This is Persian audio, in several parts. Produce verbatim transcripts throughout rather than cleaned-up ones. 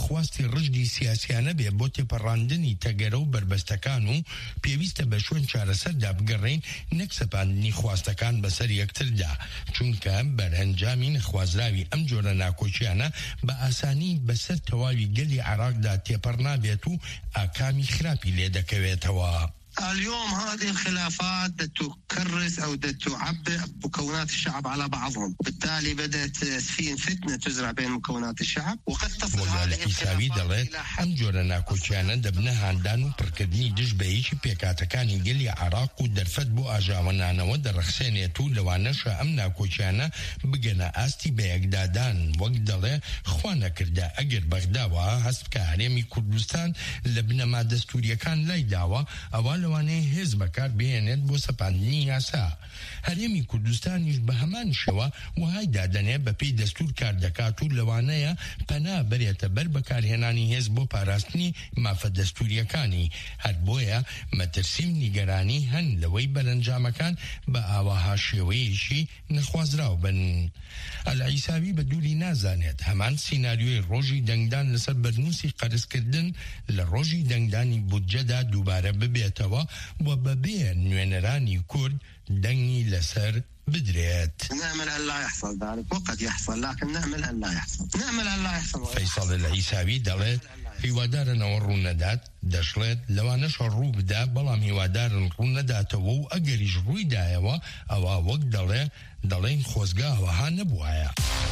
خواستی ڕژدی سیاسیانە بێ بۆ تێپەڕاندنی تەگەرە و بربەستەکان و پێویستە بە شوێن چارەسەردا بگەڕێن نەک سەپاندنی خواستەکان بەسەر یەکتردا، چونکە بەرهەنجامی نەخوازراوی ئەم جۆرە ناکۆچیانە بە ئاسانی بەسەر تەواوی گەلی عێراقدا تێپەڕ نابێت و ئاکامی خراپی لێ دەکەوێتەوە. اليوم هذه الخلافات تكرس أو تعبئ مكونات الشعب على بعضهم، بالتالي بدأت في فتنة تزرع بين مكونات الشعب وقد تصل هذه الخلافات إلى حد أم جورنا كوچانە دەبنەهاندان و پڕکردنی دژ بە هیچی پێکاتەکانی گەلی عێراق و دەرفەت بۆ ئاژاوەنانەوە دەڕەخسێنێت و لەوانەشە ئەم ناکۆچیانە بگەنە ئاستی بە یەکدادان، وەک دەڵێ خوا نەکردە ئەگەر بەغداوە هەست بکە هەرێمی کوردستان لە بنەما دەستوریەکان لای داوە ئەوە لەوانەیە هێز بەکار بهێنێت بۆ سەپاندنی یاسا. هەرێمی کوردستانیش بە هەمان شێوە وهای دادەنێ بە پێی دەستور کار دەکات و لەوانەیە پەنا بەرێتە بەر بەکارهێنانی هێز بۆ پاراستنی مافە دەستوریەکانی. هەر بۆیە مەترسیم نیگەرانی هەن لەوەی بەرەنجامەکان بە ئاواها شێوەیەشی نەخوازراو بن. ئەلعیساوی بە دووری نازانێت هەمان سیناریۆی ڕۆژی دەنگدان لەسەر بەرنووسی قەرزکردن لە ڕۆژی دەنگدانی بودجەدا دووبارە ببێتەوە و بەبێ نوێنەرانی کورد دەنگی لەسەر بدرێت. نأمل أن لا يحصل ذلك وقد يحصل لكن نأمل أن لا يحصل نأمل أن لا يحصل. فەیساڵ العیساوی دەڵێت هیوادارنەوە ڕوو نەدات، دەشڵێت لەوانەشە ڕوو بدا، بەڵام هیوادارن ڕوو نەداتەوە و ئەگەریش ڕووی دایەوە ئەوە وەک دەڵێ دەڵێن خۆزگاوەها نەبووایە.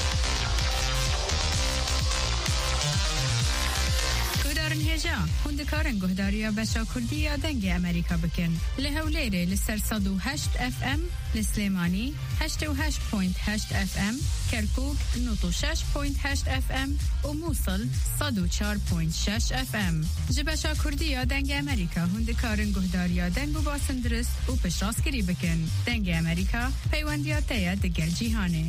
هێژا هوندکارن گۆهداریە بەشا کوردیە دەنگی ئەمریکا بکەن لە هەولێرێ لەسەر سەد و هەشت ئەف ئەم، لە سلێمانی هەشتە و هەشت پۆینت هەشت ئەف ئەم، کەرکووک نۆت و شەش پۆینت هەشت ئەف ئەم و مووسڵ سەد و چوار پۆینت شەش ئەف ئەم. ji بەشا کوردیە دەنگی ئەمریکا هوندکارن گۆهداریە دەنگ و باسن درست و پشتڕاستکردی بکەن. دەنگی ئەمریکا پەیوەندیە تەیە دەگەل جیهانێ.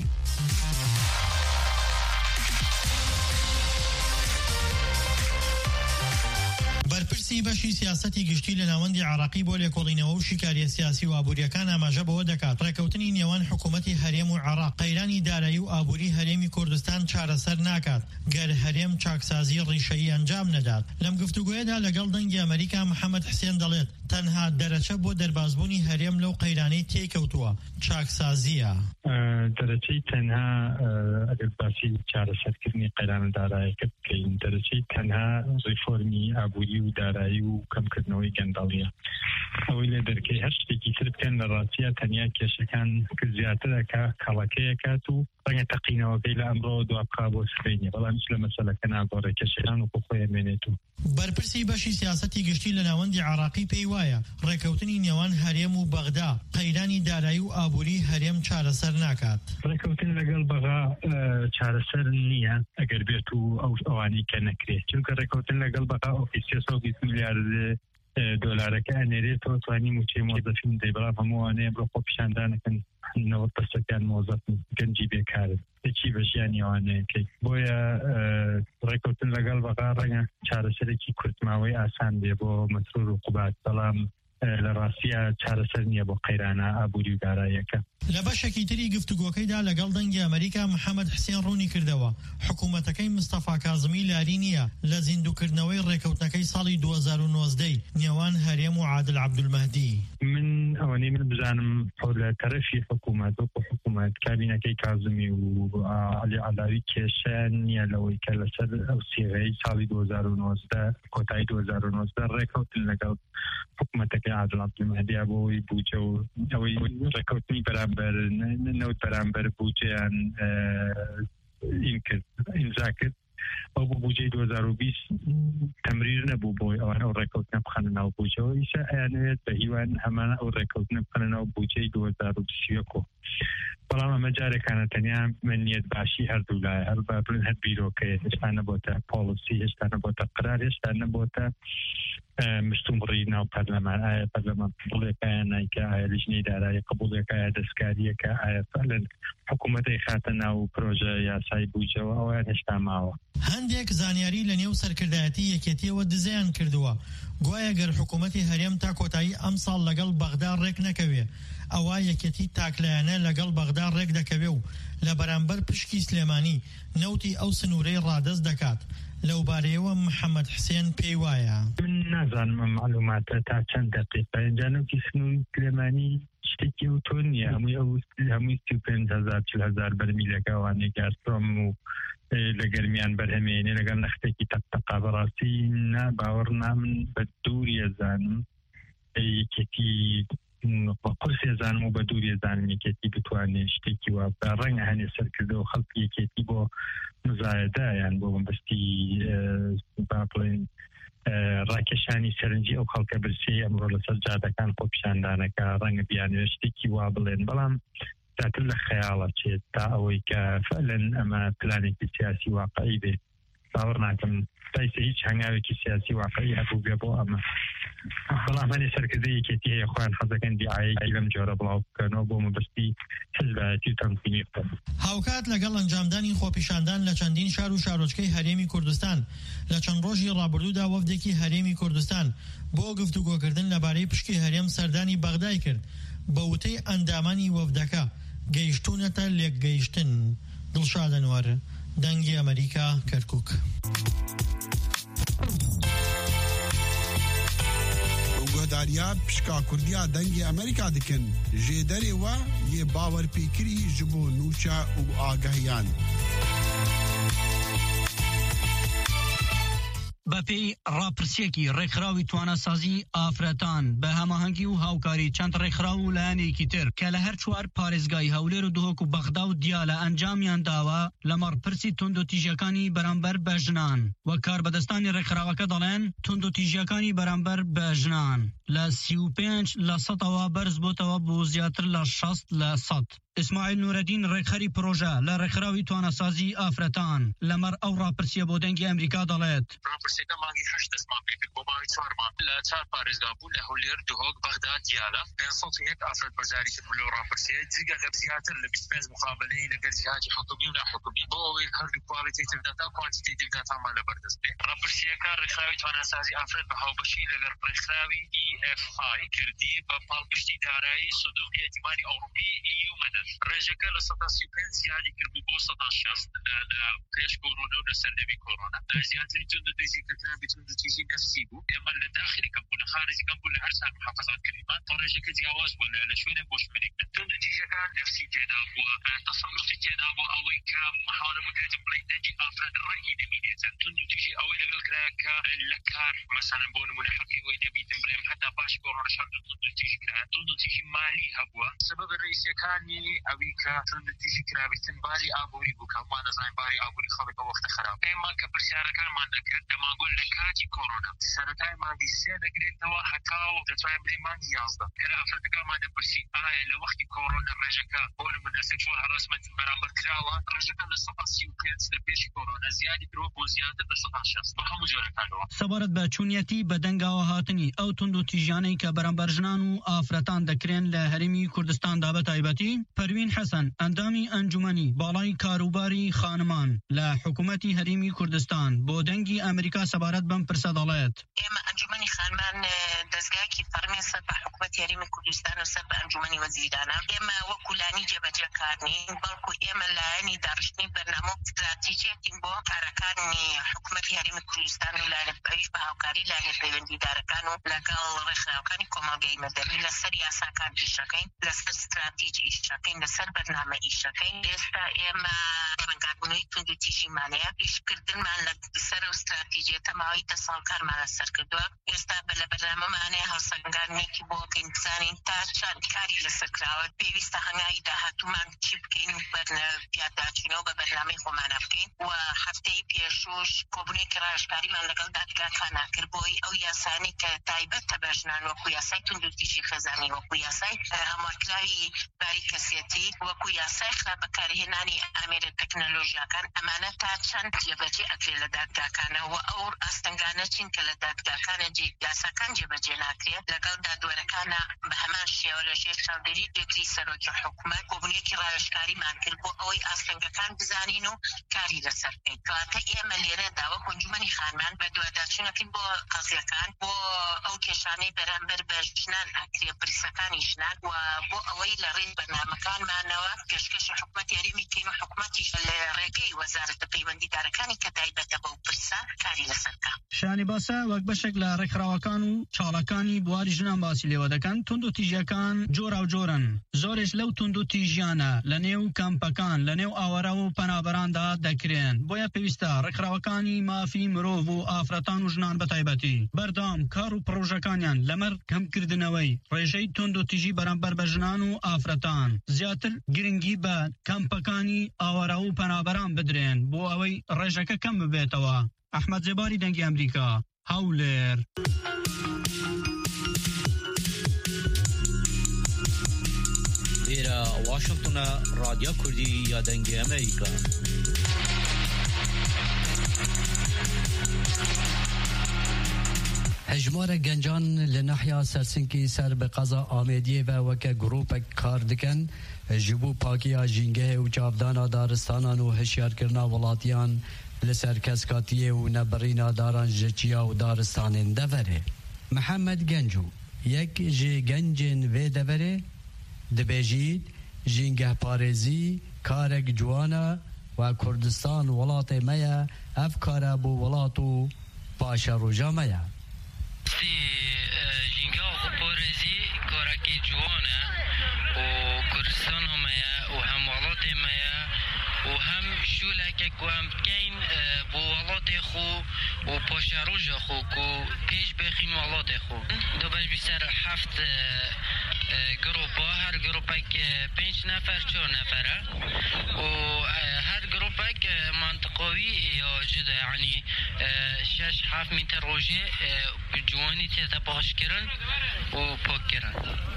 بەرپرسی بەشی سیاسەتی گشتی لە ناوەندی عێراقی بۆ لێکۆڵینەوە و شیکاریە سیاسی و ئابوووریەکان ئاماژە بەوە دەکات ڕێکەوتنی نێوان حکوومەتی هەرێم و عێراق قەیرانی دارایی و ئابووری هەرێمی کوردستان چارەسەر ناکات گەر هەرێم چاکسازی ڕیشەیی ئەنجام نەدات. لەم گفتوگوۆیەدا لەگەڵ دەنگی ئەمریکا محەممەد حسێن دەڵێت تەنها دەرەچە بۆ دەربازبوونی هەرێم لەو قەیرانەی تێکەوتووە چاکسازیە. دەرەچەی تەنها ئەگەر باسی چارەسەرکردنی قەیرانە داراییەکە بکەین، دەرەچەی تەنها ڕیفۆرمی ئابووری و دارایی و کەمکردنەوەی گەندەڵیە. ئەوەی لە دەرکەی هەر شتێکی تر بکەن لە ڕاستیە تەنیا کێشەکان زیاترەکە کەڵەکەیەکات و ڕەنگە تەقینەوەکەی لە ئەمڕۆ دوابقا بۆ سفرینی، بەڵام هیچ لە مەسەلەکە ناگۆڕێ کێشەکان و خۆی مێنێت. و بەرپرسی بەشی سیاسەتی گشتی لە ناوەندی عێراقی پێی وایە ڕێکەوتنی نێوان هەرێم و بەغدا قەیرانی دارایی و ئابووری هەرێم چارەسەر ناکات. ڕێکەوتن لەگەڵ بەغا چارەسەر نییە ئەگەر بێت و ئەو ئەوانەی کە نەکرێت، چونکە ڕێکەوتن لەگەڵ بەغا ئۆفیسیە سەد و بیست میلیارد دۆلارەکە ئەنێرێتەوە توانی موچەی مۆزەفین دەی، بەڵام هەمووانەیە بۆ خۆ پیشاندانەکەن نەوەت پەرسەنتیان مۆزەف گەنجی بێکارن هیچی بە ژیانی ئەوانەیەکەی. بۆیە ڕێکەوتن لەگەڵ بەغا ڕەنگە چارەسەرێکی کورتماوەی ئاسان بێ بۆ مەسرور و قوبات، بەڵام لە ڕاستیە چارەسەر نییە بۆ قەیرانە ئابووری و داراییەکە. لە بەشێکی تری گفتوگۆکەیدا لەگەڵ دەنگی ئەمریکا محەممەد حسێن ڕوونی کردەوە حکوومەتەکەی مستەفا کازمی لاری نییە لە زیندوکردنەوەی ڕێکەوتنەکەی ساڵی دوو هەزار و نۆزدە نێوان هەرێم و عادل عەبدولمەهدی. من ئەوەنەی من بزانم لە تەرەفی حکوومەت وەکو حکوومەت کابینەکەی کازمی و عەلی عەلاوی کێشەیان نییە لەوەی کە لەسەر ئەو سیغەی ساڵی دوو هەزار و نۆزدە کۆتایی دوو هەزار و نۆزدە ڕێکەوتن لەگەڵ حکوومەتەکەی عادل عەبدولمەهدی بۆی بوجە و ئەوەی ڕێکەوتنی بەرامبەر نەوت بەرامبەر بوجەیان ئیمزا کرد. ئەو بۆ بوجەی دوو هەزار و بیست تەمریر نەبوو بۆی ئەوانە ئەو ڕێکەوتنە بخەنە ناو بوجەوە، ئیسا ئەیانوێت بە هیوان هەمانە ئەو ڕێکەوتنە بخەنە ناو بوجەی دوو هەزار و بیست و یەک. بەڵام ئەمە جارێکانە تەنیا منیەت باشی هەردوو لایە هەر بابرن هەر بیرۆکەیە هێشتا نەبۆتە پۆلیسی، هێشتا نەبۆتە قرار، هێشتا نەبۆتە مستومڕی ناو پەرلەمان. ئایا پەرلەمان قبوڵێکایە نایکە، ئایا لیژنەی دارایی قبوڵێکایە دەستکاریەکە، ئایا فعلەن حکوومەتەی خاتە ناو پرۆژە یاسای بوجەوە، ئەویان هێشتا ماوە. هەندێک زانیاری لە نێو سەرکردایەتی یەکێتیەوە دزیان کردووە گوایە گەر حکوومەتی هەرێم تا کۆتایی ئەم ساڵ لەگەڵ بەغدا ڕێک نەکەوێ ئەوە یەکێتی تاکلایانە لەگەڵ بەغدا ڕێک دەکەوێ و لە بەرامبەر پشکی سلێمانی نەوتی ئەو سنوورەی ڕادەست دەکات. لەو بارەیەوە محەممەد حسێن پێی وایە من نازانم معلوماتە تا چەند دقیقە ئەنجانەوتی سنووری کلێمانی شتێکی و تۆ نییە هەمووی ئەو هەمووی سی و پێنج هەزار چل هەزار بەرمیلەکەوانێک گازپرۆم و لە گەرمیان بەرهەمێنێ لەگەڵ نەختێکی تەقتەقا بەڕاستی نا باوەڕ نامن بە دووری ئەزانم یەکێتی بە قورس ێزانم و بە دووری ێزانم یەکێتی بتوانێت شتێکی وا بە ڕەنگە هەنێ سەرکردەوە خەڵکی یەکێتی بۆ مزایەدایان بۆ بەستی با بڵێن ڕاکێشانی سەرنجی ئەو خەڵکە برسی ئەمڕۆ لەسەر جادەکان خۆپیشاندانەکە ڕەنگە بیانوێت شتێکی وا بڵێن بەڵام زیاتر لە خەیاڵە چێت تا ئەوەی کە فعلەن ئەمە پلانێکی سیاسی واقعی بێت باوەڕ ناکەم تایسە هیچ هەنگاوێکی سیاسی واقعی هەبوو بێ بۆ ئەمە بەڵام هەنێ سەرکردەی یەکێتی هەیە خۆیان حەزەکەن دیعایی لەم جۆرە بڵاو بکەنەوە بۆ مەبەستی حیزبایەتی و تەنظیمی بکەن. هاوکات لەگەڵ ئەنجامدانی خۆپیشاندان لە چەندین شار و شارۆچکەی هەرێمی کوردستان لە چەند ڕۆژی ڕابردوودا وەفدێکی هەرێمی کوردستان بۆ گفتوگۆکردن لەبارەی پشکی هەرێم سەردانی بەغدای کرد بە وتەی ئەندامانی وەفدەکە گەیشتوونەتە لێکگەیشتن. دڵشاد ئەنوەر، دەنگی ئەمریکا، کەرکووک. گۆداریا پشکا کوردیا دەنگی ئەمریکا دکن ژێدەرێوە یێ باوەرپێکری ji bo nûça û agahiyan. بەپێی ڕاپرسیەکی ڕێکخراوی توانەسازی ئافرەتان بە هەماهەنگی و هاوکاری چەند ڕێکخراو و لایەنێکی تر کە لە هەر چوار پارێزگای هەولێر و دهۆک و بەغدا و دیالە ئەنجامیان داوە لەمەڕ پرسی تند و تیژەکانی بەرامبەر بە ژنان و کاربەدەستانی ڕێکخراوەکە دەڵێن تند و تیژەکانی بەرامبەر بە ژنان لە سی و پێنج لە سەدەوە بەرز بۆتەوە بۆ زیاتر لە شەست لە سەد. ئیسماعیل نورەدین ڕێکخەری پرۆژە لە ڕێکخراوی توانەسازی ئافرەتان لەمەر ئەو ڕاپرسیە بۆ دەنگی ئەمریکا دەڵێت ڕاپرسیەکە مانگی هەشت دەستمان پێ کرد بۆ ماوەی چوار مانگ لە چوار پارێزگا بوو لە هەولێر، دهۆک، بەغدا، دیالە پێنج سەد و یەک ئافرەت بەرزاری کرد لەو ڕاپرسیە جگە لە زیاتر لە بیست و پێنج مقابلەی لەگەڵ جیهادی حکومی و ناحکومی بۆ ئەوەی هەردوو کوالیتیتیڤ داتا و کوانتیتیتیڤ داتامان لەبەردەست بێ. ڕاپرسیەکە ڕێکخراوی توانەسازی ئافرەت بە هاوبەشی لەگەڵ ڕێکخراوی ئی ئەف ئای کردی بە پاڵپشتی دارایی سندوقی ئەتیمانی ئەوروپی ئی و مەدەد. ڕێژەکە لە سەدا سی و پێنج زیادی کرد بوو بۆ سەدا شەست لە پێش کۆرۆنا و لە سەردەمی کۆرۆنا. زیاتری تند و تیژی کردنەوەی تند و تیژی نەفسی بوو. ئێمە لە داخلی کەم بوو لە خارجی کەم بوو لە هەر سان محافەزات کردیمان تا ڕێژەکە جیاواز بوو لە شوێنێک بۆ شوێنێک. تند و تیژەکان نەفسی تێدا بووە، تەسەڵوفی تێدا بوو ئەوەی کە محاولە بکرێتە بڵێ دەنگی ئافرەت ڕەئی نەبینێتن. تند و تیژی ئەوەی لەگەڵ کرایە کە لە کار مەسەلەن بۆ نمونە حەقی وەی نەبیتن بڵێم هەتا پاش کۆرۆنا شەر تند و تیژی کرا تند و تیژی مالی هەبووە. سبب ڕئیسیەکانی ئەوەی کە تند و تیژی کرابێتن باری ئابووری بوو کە هەمووان دەزانین باری ئابووری خەڵک وەختە خراپ. ئێمە کە پرسیارەکانمان دەکرد دەمانگوت لە کاتی کۆرۆنا سەرەتای مانگی سێ دەگرێتەوە هەتاو دەتوانین بڵێین مانگی یازدە کە لە ئافرەتەکانمان دەپرسی ئایا لە وەختی کۆرۆنا ڕێژەکە بۆ نمونە سێکشوەل هەراسمەنت بەرامبەر کراوە. ڕێژەکە لە سەدا سی و پێنج لە پێشی کۆرۆنا زیادی درۆ بۆ زیاتر لە سەدا شەست بە هەموو جۆرەکانەوە. سەبارەت بە چوونیەتی بە دەنگاوە هاتنی ئەو تند و تیژیانەی کە بەرامبەر ژنان و ئافرەتان دەکرێن لە هەرێمی کوردستاندا بە تایبەتی پەروین حەسەن ئەندامی ئەنجومەنی باڵای کاروباری خانمان لە حکوومەتی هەرێمی کوردستان بۆ دەنگی ئەمریکا سەبارەت بەم پرسە دەڵێت ئێمە ئەنجومەنی خانمان دەستگاکی فەرمی سەر بە حکوومەتی هەرێمی کوردستان و سەر بە ئەنجومەنی وەزیرانە ئێمە وەکولانی جێبەجێ کارنین بەڵکو ئێمە لایەنی داڕشتنی بەرنامە استراتیجیەکین بۆ کارەکانی حکوومەتی هەرێمی کوردستان و لایەنەویش بە هاوکاری لایەنە پەیوەندیدارەکان و لەگەڵ ڕێکخراوەکانی کۆمەڵگەی مەدەنی لەسەر یاساکان ئیشەکەین، لەسەر استراتیجی ئیشەکەین، لەسەر بەرنامە ئیشەکەین. ئێستا ئێمە ڕەنگاربوونەوەی تند و تیژیمانەیە ئیشکردنمان لەسەر و استراتیجیە ماوەی دە ساڵ کارمان لەسەر کردووە. ئێستا بە لە بەرنامەمانەیە هەڵسەنگاندنێکی بۆ بکەین بزانین تا چەند کاری لەسەر کراوە پێویستە هەنگاوی داهاتوومان چی بکەین و پیاداچینەوە بە بەرنامەی خۆمانە بکەین. و هەفتەی پێشوش کۆبوونێکی ڕاهێژکاریمان لەگەڵ دادگاکانە کرد بۆی ئەو یاسانی کە تایبەتە بە ژنان وەکو یاسای تند و تیژی خێزانی، وەکو یاسای هەموارکراوی باری کەسێتی، وەکو یاسای خراپەکارهێنانی ئامێرە تەکنەلۆژیاکان، ئەمانە تا چەند جێبەجێ ئەکرێ لە دادگاکانە و ئەو ئاستەنگانە چین کە لە دادگاکانە یاساکان جێبەجێ ناکرێت لەگەڵ دادوەرەکانە بە هەمان شێوە لە ژێر چاودێری دەگری سەرۆکی حکوومەت کۆبوونیەکی ڕاوێژکاریمان کرد بۆ ئەوەی ئاستەنگەکان بزانین و کاری لەسەر بکەین. کەواتە ئێمە لێرەدا وەکو ئەنجومەنی خانمان بە دوواداچوونەکەین بۆ قەزیەکان بۆ ئەو کێشانەی بەرامبەر بە ژنان ئاکرێ پرسەکانی ژنان و بۆ ئەوەی لە ڕێی بەرنامەکانمانەوە پێشکەشی حکوومەت یاریمی کەین و حکوومەتیش لە ڕێگەی وەزارەتە پەیوەندیدارەکانی کە تایبەتە بەو پرسە کاری لەسەرکە. شانی باسە وەک بەشێک لە ڕێکخراوەکان و چاڵەکانی بواری ژنان باسی لێوە دەکەن. تونند و تیژیەکان جۆرا و جۆرن. زۆرێش لەو تونند و تیژیانە لە نێو کەمپەکان لە نێو ئاوەرە و پەنابەراندا دەکرێن. بۆیە پێویستە ڕێکخراوەکانی مافی مرۆڤ و ئافرەتان و ژنان بەتایبەتی بەردەوام کار و پرۆژەکانیان لەمەر کەمکردنەوەی ڕێژەی تونند و تیژی بەرامبەر بە ژنان و ئافرەتان زیاتر گرنگی بە کەمپەکانی ئاوەرە و پەنابەران بدرێن بۆ ئەوەی ڕێژەکە کەم ببێتەوە. ئەحمەد جێباری دەنگی ئەمریکا، هەولێر. لێرە واشنگتنە رادیۆ کوردی یا دەنگی ئەمریکا. هجمار گنجان لنحیا سرسنکی سر به قضا آمدیه و وکه گروپ کار دکن جبو پاکیا جینگه و چافدانا دارستانان و هشیار کرنا ولاتیان لسر کسکاتیه و نبرینا داران جچیا و دارستانین دوره. محمد گنجو یک جی گنجین و دوره دبیجید جینگه پارزی کارک جوانا و کردستان ولات میا افکار بو ولاتو پاشا روژا میا سی جینگا و پارزی کارکی جوانا و کردستان میا و هم ولات میا و هم شولک و هم کین بو ولات خو و پاشا روژا خو کو پیش بخین ولات خو دو بش بیشتر هفت گروپا هر گروپک پنج نفر چهار نفره و هر گروپک منطقوی یا جدا یعنی شش هفت متر روژه جوانی تیتا باش کرن و پاک کرن.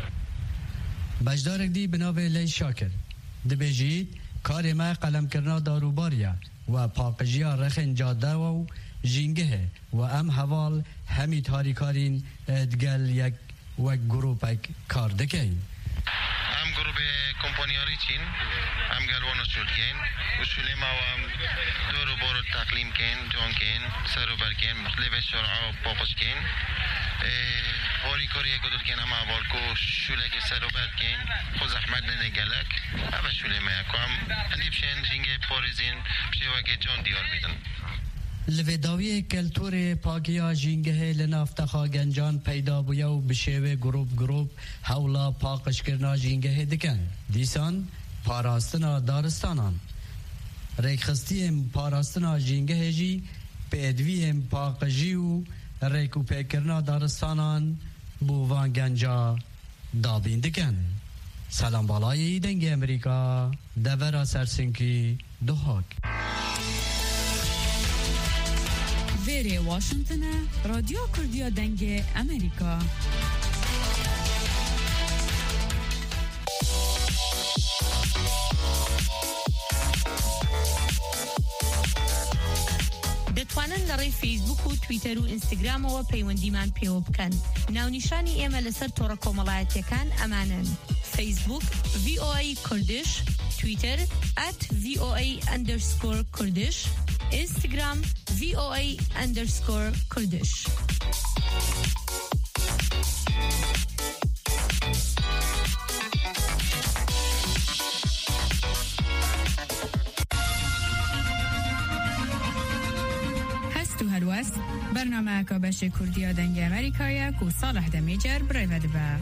بجدارک دی بناوه لی شاکر دبیجید کار ما قلم کرنا داروباریا و پاقجیا رخن جاده و جینگه و ام حوال همی تاریکارین دگل یک و گروپک کار دکین. ام گروپ کمپانیاری چین ام گلوانو شد کن و شلی ما و ام دورو بارو تقلیم کن جان کن سرو بر کن مختلف شرعا پاپش کن هاری کاری کدر کن اما اول کو شلی که سرو بر کن خود زحمت ننگلک اما شلی ما کم اندی بشین جنگ پارزین بشه وقت جان دیار بیدن. لوداوی کلتور پاکیا جینگه لنافتخا گنجان پیدا بویا و بشیوه گروپ گروپ حولا پاکش کرنا جینگه دکن دیسان پاراستنا دارستانان ریکخستیم پاراستنا جینگه جی پیدویم پاکجی و ریکو پیکرنا دارستانان بووان گنجا دابین دکن. سلام بالای دنگ امریکا دورا سرسنکی دوهاک ویری واشنگتن رادیو کردیا دنگ امریکا. دەتوانن لەڕێی فیسبوک و تویتەر و ئینستاگرام و پەیوەندیمان پێوە بکەن. ناونیشانی ئێمە لەسەر تۆڕە کۆمەڵایەتیەکان ئەمانن: فیسبوک وی او ای کوردش، تویتر ات وی او ای اندرسکور کوردش، اینستاگرام وی او ای اندرسکور کوردش. هلوست برنامه که بشه کردیا دنگ امریکایی که صالح دمیجر برای دبا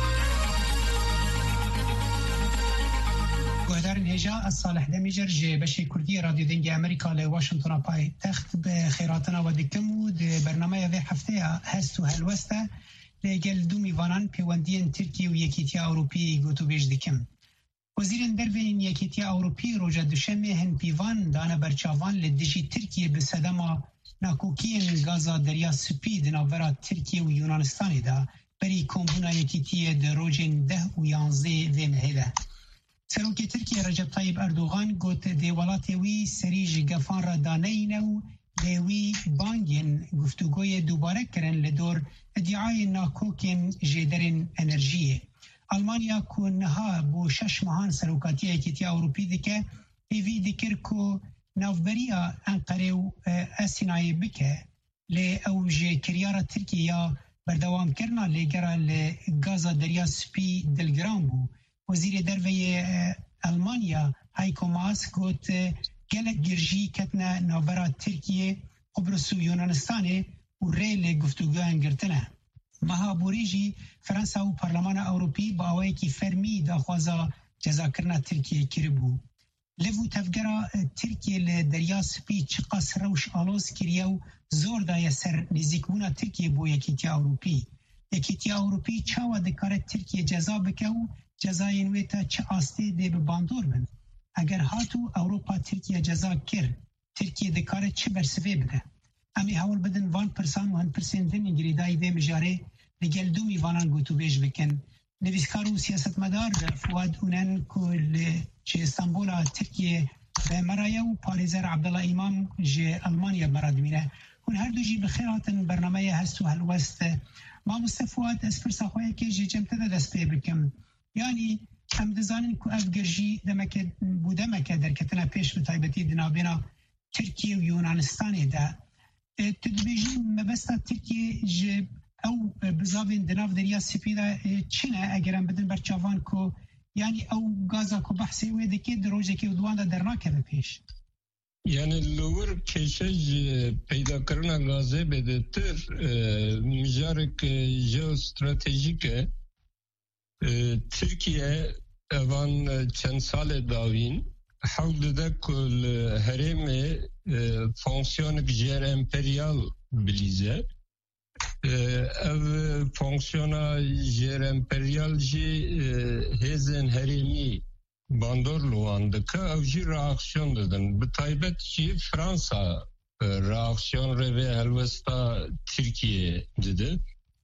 گهدارن هجا از صالح دمیجر جه بشه کردی رادیو دنگ امریکا لی واشنطن پای تخت به خیراتنا و دکم و برنامه وی هفته هست و هلوسته لگل دو میوانان پیوندین ترکی و یکیتیا اوروپی گوتو بیش دکم. وزیرن دروین یکیتیا اوروپی روژا دوشمه هن پیوان دانه برچاوان لدجی ترکیه بسدما ناکوکین گازا دریا سپی دناورا ترکیه و یونانستانی دا بری کمبونا یکیتیه در روژن ده و یانزه و مهده. سروک ترکیه رجب طایب اردوغان گوت دیوالات وی سریج گفان را دانه اینه و دیوی بانگین گفتگوی دوباره کرن لدور ادعای ناکوکین جدرین انرژیه. آلمانیا کو نها بو شش ماهان سروکاتی ایکیتی اروپی دیکه ایوی دیکر کو نوبریا انقره و اسینای بکه لی او جه کریارا ترکیه بردوام کرنا لگرا لگازا دریا سپی دلگرام بو. وزیر دروی آلمانیا هایکو ماس گوت گلک گرژی کتنا نوبرا ترکیه قبرس و یونانستانه و ری گفتگو انگرتنه. مها بوریجی فرانسا و پارلمان اروپی با اوی کی فرمی داخوازا جزا کرنا ترکیه کربو. لفو تفگرا ترکیه لدریا سپی چقاس روش آلوز کریو زور دای سر نزیکونا ترکیه بو یکیتی اروپی. یکیتی اروپی چاوا دکاره ترکیه جزا بکو جزای نویتا چه آسته دی بباندور بند. اگر هاتو اوروپا ترکیه جزا کر ترکیه دکاره چه برسوه بده. امی حول بدن وان پرسان و هن پرسین دن انگریدای وی مجاره لگل دومی وانان گوتو بیش بکن. نویسکارو سیاست مدار فواد اونن کل چه استانبول ترکیه به مرایه و پاریزر عبدالله امام جه المانیا مراد میره. اون هر دو جی بخیراتن برنامه هستو هلوست ما مستفواد اسپرسا خواه که جه جمت ده دست پی بکم. یعنی هم دزانن که افگرژی دمکه بودمکه در کتنا پیش بطایبتی دنابینا ترکیه و یونانستان ده تدبیجی مبستا ترکیه جه او بزاوین دناف دریا سپیدا چینه اگرم بدن برچاوان کو یعنی او گازا کو بحثی ویده که دروجه که دوان دا درناکه پیش یعنی لور کشش پیدا کرنا گازه بده تر مجارک جیوستراتژیکه ترکیه اوان چند سال داوین حول ده کل هرم فانکسیون جیر امپریال بلیزه او فانکسیونا جیر امپریال جی هزن هرمی باندور لوانده که او جی reaksiyon دادن به تایبت جی فرانسا reaksiyon روی هلوستا ترکیه دیده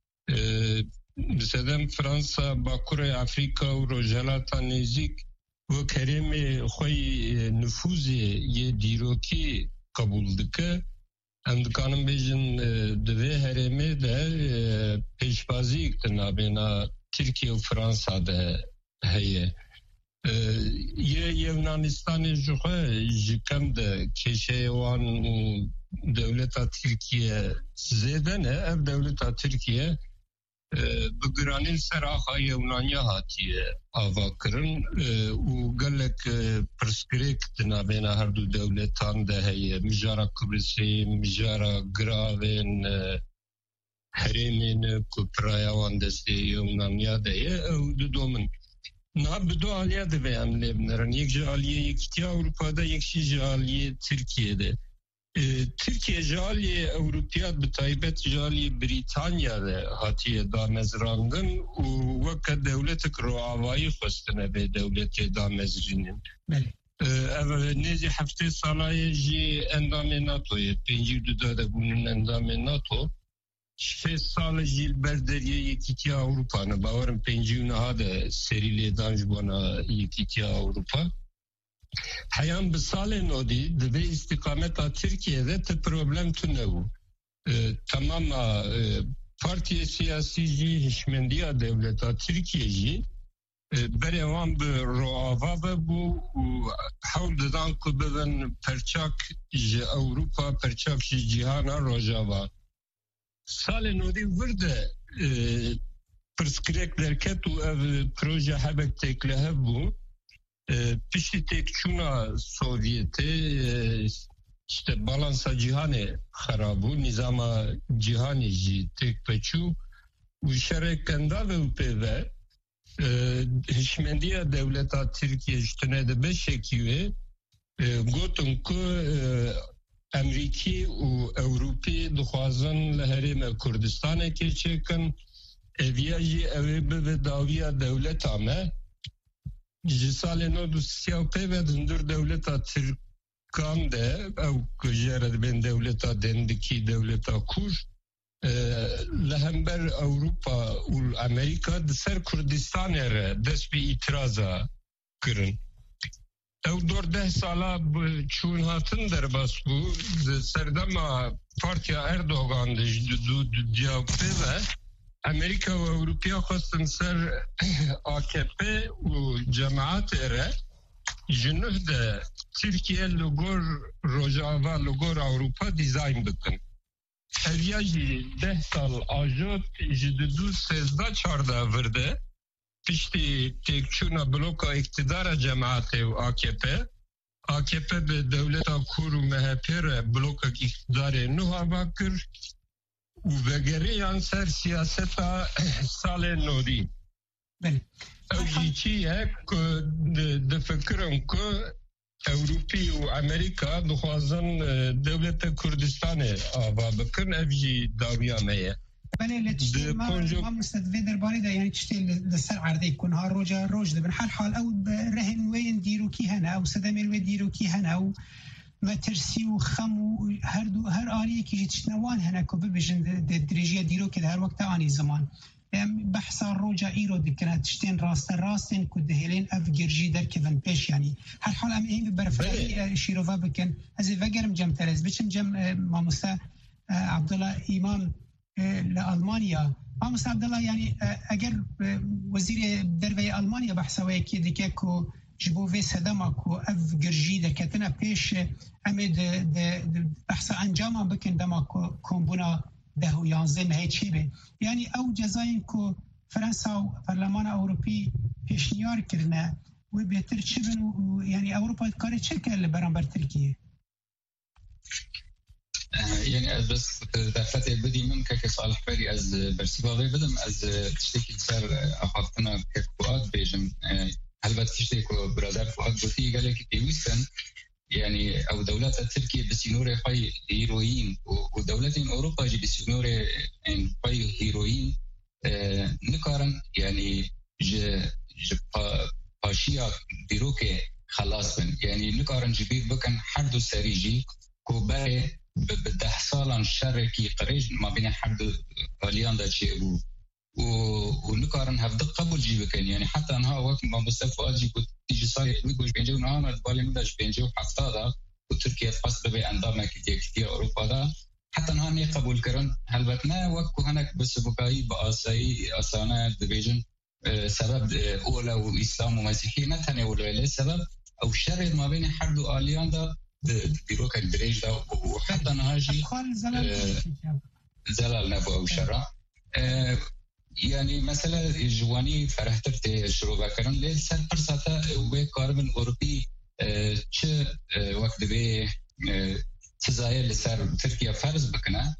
بسیدم فرانسا باکور افریقا و روژالاتا نزیک و کریم خوی نفوذی یه دیروکی قبول دکه ام دکانم بیجن دوی هرمی ده پیشبازی اکتنا بینا ترکیه و فرانسا ده هیه یه یونانستان جوخه جکم ده کشه وان دولتا ترکیه زیده نه اف دولتا ترکیه بگرانیل سراخا یونانیا هاتیه آوا کرن و گلک پرسکریک دنابینا هر دو دولتان ده هیه مجارا کبرسی مجارا گراوین حریمین کپرایوان دستی یونانیا ده هیه او دو دومن نه بدو آلیه ده بیم لیبنرن یک جالیه یکیتی اروپا ده یکشی جالیه ترکیه ده Türkiye jali Avrupiyat bi taybet jali Britanya de hatiye damezrandın û weke devletek roavayî xwestine be devletê damezrînin. Ev nêzî heftê salayê jî endamê NATO'ye pêncî du da de bûnin endamê NATO şê sal jî ber deriyê Yekîtiya Avrupa'nı bawerim pêncî û niha de serî lêdan ji bona Yekîtiya Avrupa. Hayam bi salê nodî di vê îstîqameta Tirkiyeyê te problem tune bû. Tamama partiye siyasî jî hişmendiya devleta Tirkiye jî berê wan bi roava vebû û hewl didan ku bibin perçak ji Ewropa perçak ji cîhana rojava. Salê nodî vir de pirsgirêk derket û ev proje hebek têklehev bû. Pişti tekçuna Sovyeti işte balansa cihane xarabu nizama cihani ji tek peçu u şerekenda ve upeve hişmendiya devleta Türkiye üstüne de beşekive gotun ku Ameriki u Avrupi duxwazin li herêma Kurdistanê kê çêkin eviya jî ew ê bibe dawiya devleta me ji salê nod û siyapê ve dindir devleta Tirkan de ew ku jere dibên devleta dendikî devleta Kur li hember Ewropa û Amerika di ser Kurdistanê re dest bi îtiraza kirin. او دورده سالا چون هاتن در باس بو سردما پارتیا اردوغان دو دیاپته و امریکا و اروپیا خواستن سر آکپه و جماعت اره جنوه ده ترکیه لگور روجاوا لگور اروپا دیزاین بکن اویاجی ده سال آجوت جددو سیزده چارده ورده پشتی تکچونا بلوکا اقتدار جماعت و آکپه آکپه به دولتا کور و مهپر بلوکا اقتدار نوها باکر و بگریان سر سیاستا سال نودی اوجی چیه که دفکرم که اوروپی و امریکا دخوازن دولت کردستان آبا بکن اوجی داویانه بله لتشتي ما ما مستدفي درباري ده يعني تشتي للسر عرضي يكون ها روجا روج ده بنحال حال او برهن وين ديرو كي هنا او سدمير وين ديرو كي هنا او ما ترسي وخم وهر دو هر آلية كي تشنوان هنا كوب بيجن دريجيا ديرو كده هر وقت اني زمان بحث روجا ايرو دكنا تشتين راست راستين كود هيلين اف جرجي در كيفن بيش يعني هر حال ام هين برفري شيروفا بكن از فجرم جم ترز بچم جم ما مسا عبد الله امام لألمانيا أمس عبد الله يعني أجر وزير دربي ألمانيا بحثوا كي ديكو جبوفي سدمكو أف جرجيدة كتنا بيش أمد بحث أنجاما بكن دمكو كومبونا دهو يانزم هيك شيء يعني أو جزاين كو فرنسا وبرلمان أوروبي بيشنيار كرنا وبيتر شبن يعني أوروبا كاري شكل برامبر تركيا يعني از بس دفعت بدی من که صالح بری از برسیباوی بدم از تشتکی سر اخافتنا که فؤاد بیجم البته تشتکی برادر فؤاد بودی قال که پیوستن يعني او دولات تركيا بسينور خي هيروين ودولات اوروبا جي بسينور ان خي هيروين نكارن يعني ج ج باشيا بيروكي خلاص يعني نكارن جبير بكن حد سريجي كوباي بده سالان شركي قريج ما بين حد اليان دا شيء و ونكارن هفد قبول جيبكن يعني حتى انها وقت ما مصطفى اجي كنت تيجي صاير نقول بينجو نعمل بالي مداش بينجو حفظها وتركيا قصد بأنظمة كتير كتير أوروبا دا حتى انها ني قبول كرن هلبتنا وقت هناك بس بقاي بأساي أسانا ديفيجن سبب أولى وإسلام ومسيحية نتني ولا سبب أو شر ما بين حد واليان دا بيروك الدريج ده وحتى نهاجي زلال نبو أو شرع يعني مثلا جواني فرحترت شروع بكرن ليل سن فرصة وكاربن أوروبي چه وقت به سزايا لسر تركيا فرض بكنا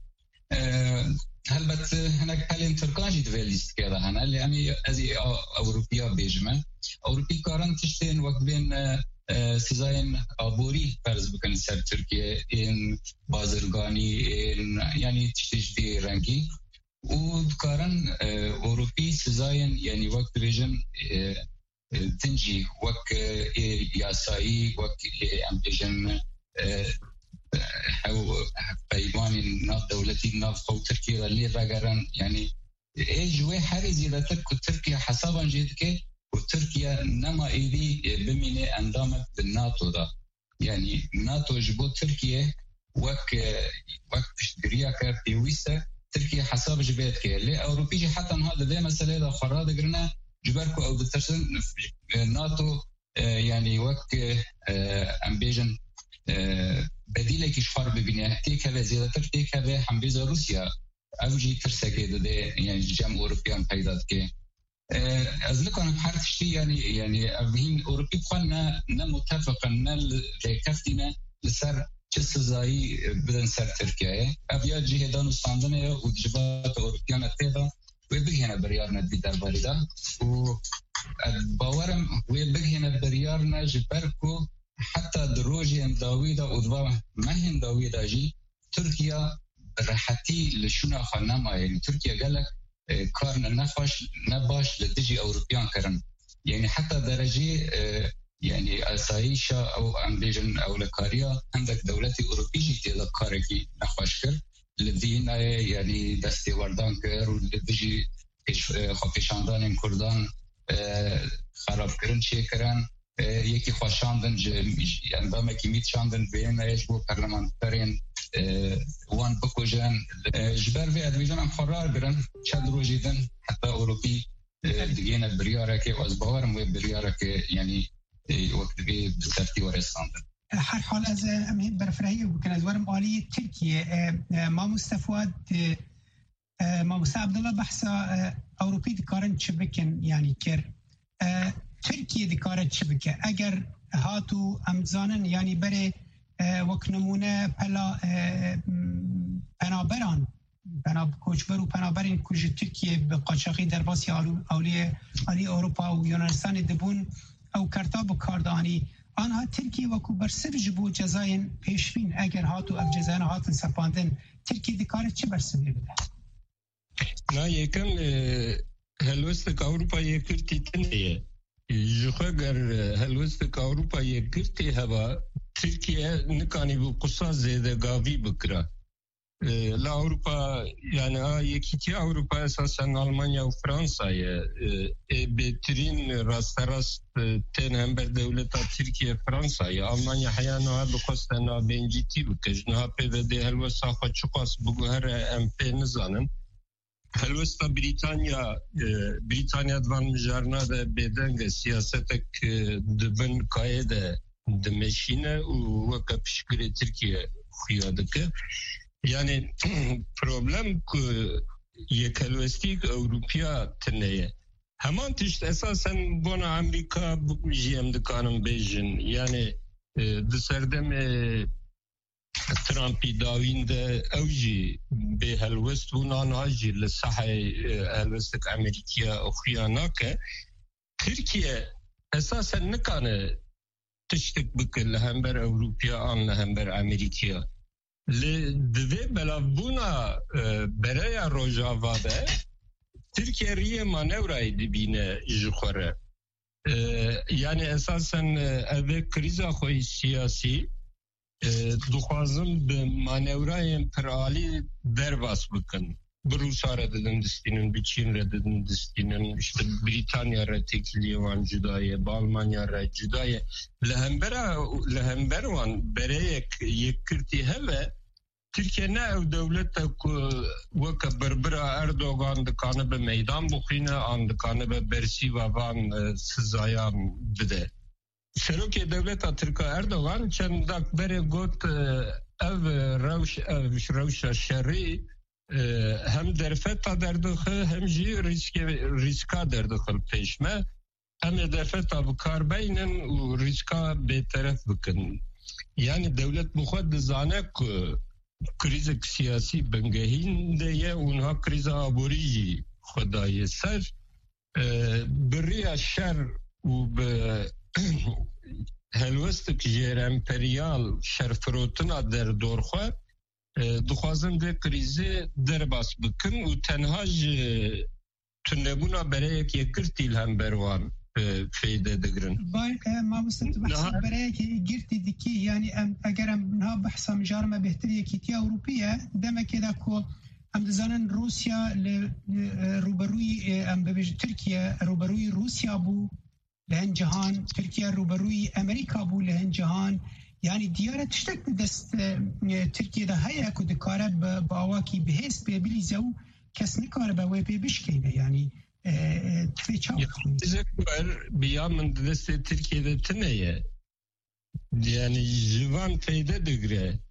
هلبت هناك حالين تركاجي دويليست كذا هنا يعني أزي أوروبيا بيجمع أوروبي كارن تشتين وقت بين سزاين عبوري فرض بكن سر تركيا إن بازرگاني إن يعني تشتيش دي رنگي ودكارن أوروبي سزاين يعني وقت بيجن تنجي وقت ياسائي وقت أمبيجن أو بيبان ناف دولتي ناف أو تركيا اللي رجعن يعني إيجوه حريزي إذا ترك تركيا حسابا جدك وتركيا نما إيدي بمينة أندامت بالناتو ده يعني ناتو جبو تركيا وقت وقت تشتريها كبيويسة تركيا حساب جبهت كه لي أوروبي حتى هذا ده مسألة ده خرادة قرنا جبركو أو بترسن ناتو يعني وقت أمبيجن بديلة كيش حرب بينه تيك هذا زيادة تيك هذا حمبيزا روسيا أوجي ترسا كده ده يعني جام أوروبيان قيادات كه أزلك أنا بحرت شيء يعني يعني أبين أوروبي قلنا نمتفقا نل كفتنا لسر جسزاي بدن سر تركيا أبيات جهدان وستاندنا وجبات أوروبيان تيدا ويبغينا بريارنا دي درباري دا وباورم ويبغينا بريارنا جبركو حتى دروجي ام داويدا ودوا مهن داويدا جي تركيا راحتي لشونا خنما يعني تركيا قالك كارنا نفاش نباش لدجي أوروبيان كرن يعني حتى درجة يعني أسايشة أو أمبيجن أو لكاريا عندك دولتي أوروبية تيدا كاركي نخواش كر لدينا يعني دستي وردان كر ولدجي خفشاندان كردان خراب كرن شيء كرن یکی خوشاندن اندامه که میتشاندن بین ایش بو پرلمانترین وان بکوژن جبر وی ادویجان هم قرار برن چند روزیدن حتی اوروپی دیگه بریاره که از باورم و بریاره که یعنی وقت بی بسرتی ورستاندن هر حال از امید برفرهی بکن از ورم آلی ترکیه ما مستفاد ما مستفاد عبدالله بحثا اوروپی دکارن چه بکن یعنی کر ترکیه دکاره چه بکن اگر هاتو امزانن یعنی بره وک نمونه پلا پنابران پناب کوچبر و پنابرین کج ترکیه به قاچاقی در باسی اولی اولی اروپا و یونانستان دبون او کرتاب کاردانی آنها ترکیه وکو برسر جبو جزاین پیشبین اگر هاتو اف جزاین هاتن سپاندن ترکیه دکاره چه برسوی بده؟ نه یکم هلوستک اروپا یکرتی تنیه جخوگر هلوستک اروپا یکرتی هوا ترکیه نکانی بو قصا زیده گاوی بکره لا اروپا يعني اه يكيتي اوروبا اساسا المانيا وفرنسا بهترين راست راست تين هم بر دولة تركيا فرنسا يا المانيا حيانا بقصدنا بنجيتي بكجنها بيفدي هلوسا خد شقاس بقهر ام بي نزانن هلوسا بريطانيا بريطانيا دوان مجارنا ده بدنگ سياستك دبن قايدة دمشينه ووكا بشكري تركيا خيادك yani problem ku yekelwestik Avrupa tneye hemen tişt esasen bona Amerika bu jiyem dikanım bejin yani dışarıda me Trump'i davinde evji be helwest bunan hacı le sahay helwestik Amerika oxuyana ke Türkiye esasen ne kanı tiştik bikil hember Avrupa an hember Amerika le dve belavbuna beraya rojava de Türkiye riye manevrayı dibine jixore yani esasen ev kriza xoy siyasi duxazım be manevrayın perali derbas bıkın Rusya rededin distinin, Çin rededin distinin, işte Britanya retekliği van cüdaye, Almanya red cüdaye lehembera lehember van bereyek yekirti heve Türkiye ne ev devlette vaka berbera Erdoğan dikanı be meydan bukhine an dikanı be bersiva van sızayan bide. Seroke devleta Türkiye Erdoğan çendak bere got ev revş ev revşa şerri hem derfeta derdiği hem ji riske riska derdiği peşme hem derfeta bu karbeynin u riska betaraf bıkın. Yani devlet bu xud zanek kriz siyasi bengehin de ye unha kriz aboriyi xudaye ser biriya şer u be helwestik jer emperyal şerfrotuna der dorxwe duxwazin de krizi derbas bikin û tenha ji tunebûna bereyek yekirtî hem berwan feyde digirin. Bay mabusat bahsa bereyek girtî dikî yani eger em niha behsa mijarme behtir yekîtiya Ewropiye demek da ku em dizanin Rusya li ruberûyî em bibêjin Tirkiye ruberûyî Rusya bû li hin cihan Tirkiye ruberûyî Amerîka bû li hin cihan yani diyara tiştek bi dest Tirkiye'de heye ku dikare bi awakî bihêst pê bilîze û kes nikare be wê pê bişkeyne yani tüfê çap biya min destê Tirkiye'de tineye yani jivan feyde digre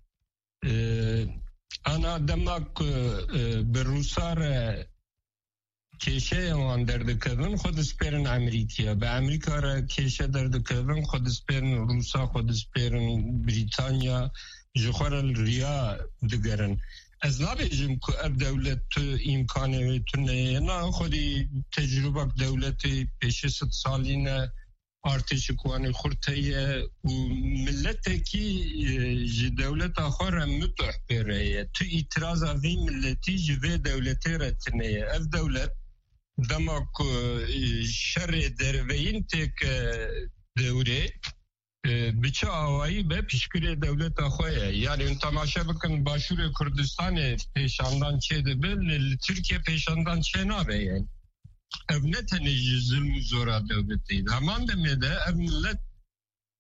ana demak bi Rusare keşe wan derdikevin xwe disperin Amerîkaya be Amerîka re keşe derdikevin xwe disperin Rusa xwe disperin Britanya ji xwe re riya digerin ez nabêjim ku ev devlet tu imkanê wê tu neye na xwedî tecrübek devletê pêşî sed salî ne artêşî wanê xurteye û milletekî ji dewleta xwe re mituh pêreye tu îtiraza vî milletî ji vê dewletê re tineye ev dewlet dema ku şerê derveyîn têke dewrê biçe awayî be pişkirê dewleta xwe ye yani temaşe bikin Başûrê Kurdistanê pêşandan çê dibe li Tirkiye pêşandan çê nabe yani ev ne tenê ji zulm û zora dewletê heman demê de ev millet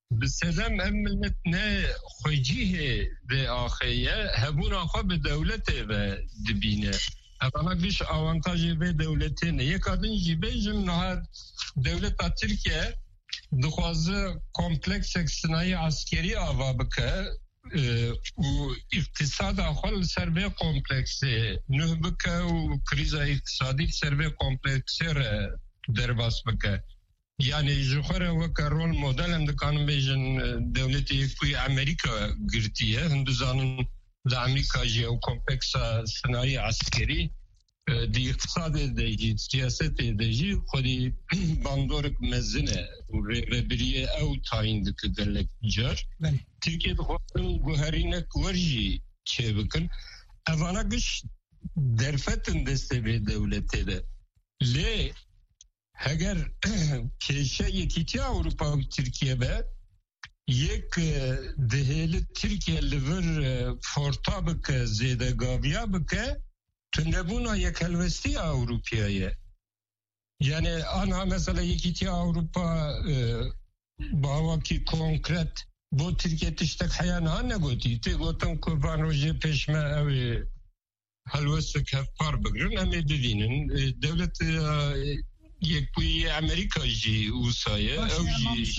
بسدم ام ملت نه خوجیه به آخیه هبون آخوا به دولت و دبینه اما بیش آوانتاجی به دولتی نه یک آدم جیبه جم نه دولت ترکیه دخوازه کمپلکس صنایع عسکری آوا بکه و اقتصاد آخوال سر به کمپلکس نه بکه و کریز اقتصادی سر به کمپلکس در باس بکه یعنی جوخره وک رول مدل هم دکانم بیشن دولتی کوی امریکا گرتیه هندوزان دا امریکا جی و کمپلکس صنایع عسکری دی اقتصاد دیجی سیاست دیجی خودی باندورک مزنه و ربریه او تاین دکه دلک جار ترکیه دخواهن گوهرینک ورجی چه بکن اوانا گش درفتن دسته به دولتی ده لی اگر کشه یکیتی اروپا و ترکیه به یک دهیل ترکیه لور فورتا بکه زیده گاویا بکه تو نبونا یک هلوستی اروپیایه یعنی آنها مثلا یکیتی اروپا با وکی کنکرت با ترکیه تشتک حیان ها نگوتی تی گوتم که بان روژه پیشمه اوی هلوست که پار بگرن همه ببینن دولت یک پوی امریکا جی اوسایه او جی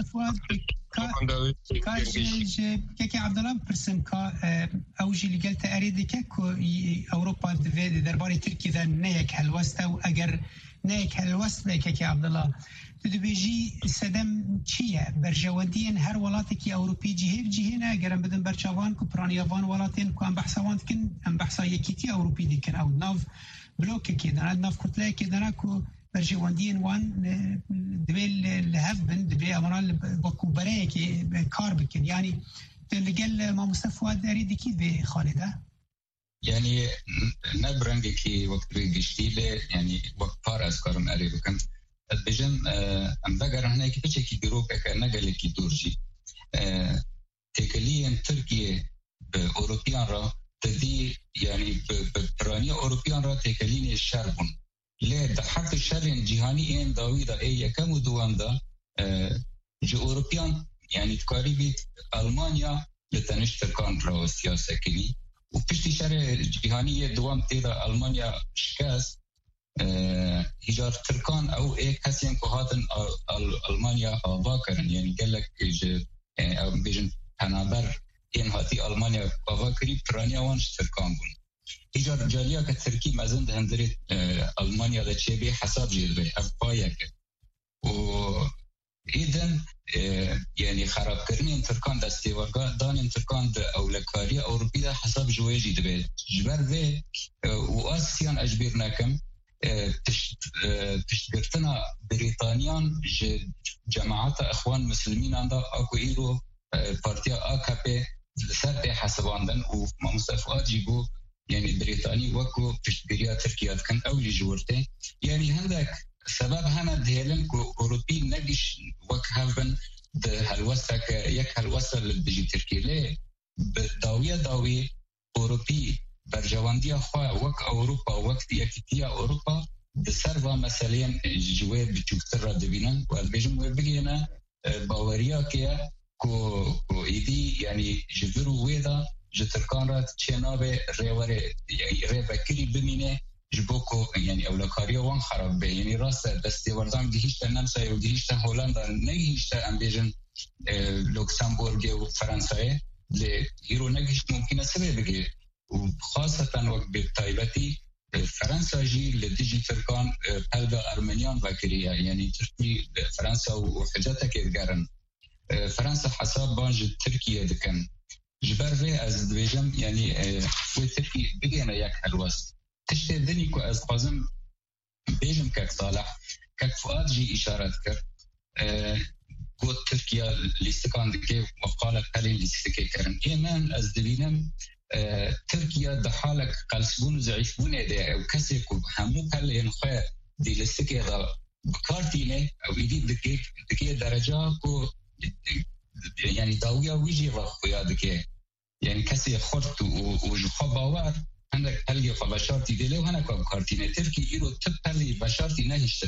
که که عبدالله پرسم که او جی لگل تأریدی که که اوروپا دوید درباره ترکی ده نه یک هلوسته و اگر نه یک هلوسته که که عبدالله تو دویجی سدم چیه برجوادین هر ولاتی که اوروپی جیهف جیهنه اگرم بدن برچوان که پرانیوان ولاتین که ام بحثوان کن ام بحثا یکیتی اوروپی دیکن او ناف بلوک که دانه ناف کتله که دانه که برجواندین وان دبل الهبن دبل امرال بكو بريك كاربك يعني اللي قال ما مصطفى اريد كي به خالده يعني نبرنج كي وقت بيجتيله يعني وقت بار از كارم اري بكن بجن ام بقر هنا كي بيجي كي بيروبا كنقل كي دورجي تكليا تركيا باوروبيان را تدي يعني برانيا اوروبيان را تكلين الشربون لا ده حق الشر الجهاني ان داويدا اي يكم دواندا جو اوروبيان يعني تقريبا المانيا لتنشتكان را سياسه كني وبشتي شر الجهاني دوام تيدا المانيا شكاس هجار تركان او اي كاسين كوهاتن المانيا باكرن يعني قال لك او بيجن هنابر ان هاتي المانيا باكري برانيا وانش تركان بون ایجاد جالیا که ترکی مزن ده هندری المانیا ده چه به حساب جیده افبایا که و ایدن یعنی خراب کردن ترکان دستی ورگا دان ترکان ده اولکاری اوروپی ده حساب جوی جیده به جبر و و آسیان اجبیر نکم تشتگرتنا بریتانیان جماعت اخوان مسلمین اندا اکو ایرو پارتیا آکاپی سر به حساباندن و مصطفى جيبو يعني بريطاني وكو تشبيريا تركيا كان أولي جورته يعني هندك سبب هنا دهلن كو أوروبي نجش وك هافن ده هالوسك يك هالوسل للبيجي تركيا ليه داوية داوية أوروبي برجواندية خوا وك أوروبا وقت يكتيا أوروبا بسروا مثلا جواب بتشوفتر دبينن والبيجم وبيجينا باوريا كيا كو كو إيدي يعني جبرو ويدا جتركان رات چنابه ریواره ریبکری بمینه جبوکو يعني اولکاریا وان خراب به يعني راست دستی وردان گهیشت نمسای و گهیشت هولندا نگهیشت امبیجن لوکسمبورگ و فرانسه لهیرو نگهیشت ممکنه سبه بگه و خاصتا وقت به تایبتی فرانسا جی لدیجی ترکان قلب ارمنیان وکریه يعني ترکی فرانسا و حجاتا که گرن فرانسا حساب بانج ترکیه دکن جبر في از دویجم يعني و تركي بقينا ياك هالوست تشتي ذني كو از قازم بيجم كاك صالح كاك فؤاد جي اشارات كر قوت تركيا ليستكان دكي وقالت قليل ليستكي كرن ايمان از دوينم تركيا دحالك قلسبون زعيفون ايدي او كسيكو همو قل ينخواه دي ليستكي دا بكارتيني او ايدي دكي دكي درجة كو يعني داوية ويجي رخويا دكي يعني كسي خورت وجخوا باور عندك هلقي فبشارتي دي لو هنا كارتينة تركي إيرو تبتلي بشارتي نهيشتنا